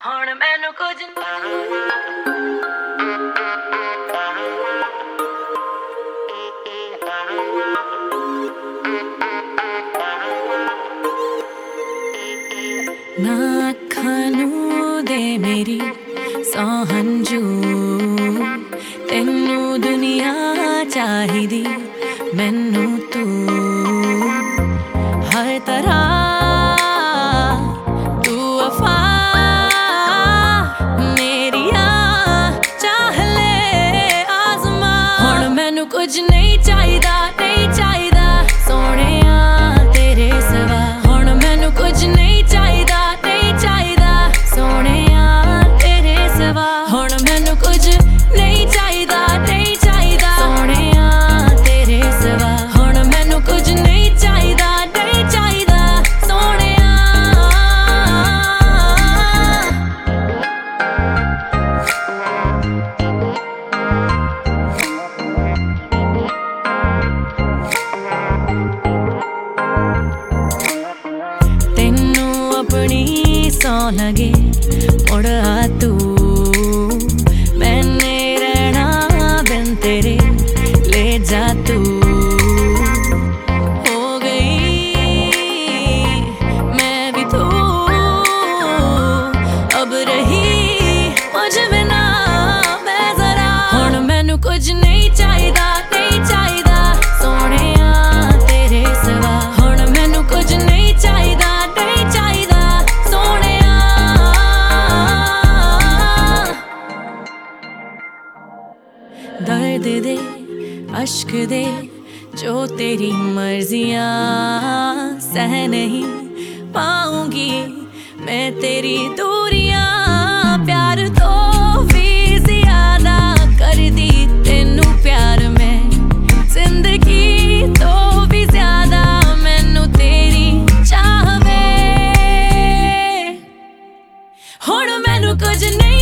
ਹੁਣ ਮੈਨੂੰ ਕੁਝ ना अखां नूं दे मेरी सौ हंजू तेनू दुनिया चाहिदी मैनू तू हर तरह तू वफा मेरिया चाह ले आज़मा हुण मैनू कुछ नहीं चाहिदा सोहणिया तेरे सिवा हुण मैनू कुछ नहीं चाहिदा सोहणिया तेरे सिवा हुण मैनू कुछ नहीं चाहिदा सोहणिया तेरे सिवा हुण मैनू कुछ नहीं चाहिदा सोहणिया तेनू अपनी सौ लगे मुड़ आ तू मैंने रहना बिन तेरे ले जा तू हो गई मैं भी तू अब रही मुझ बिना मैं जरा हुण मैनू कुछ नहीं चाहिदा सोहणिया तेरे सिवा हुण मैनू कुछ नहीं चाहिदा सोहणिया दर्द दे अश्क दे जो तेरी मर्जियां सह नहीं पाऊंगी मैं तेरी दूरियां प्यार तो भी ज्यादा कर दी तेनू प्यार में जिंदगी तो भी ज्यादा मैनू तेरी चाहवे हुण मैनू कुछ नहीं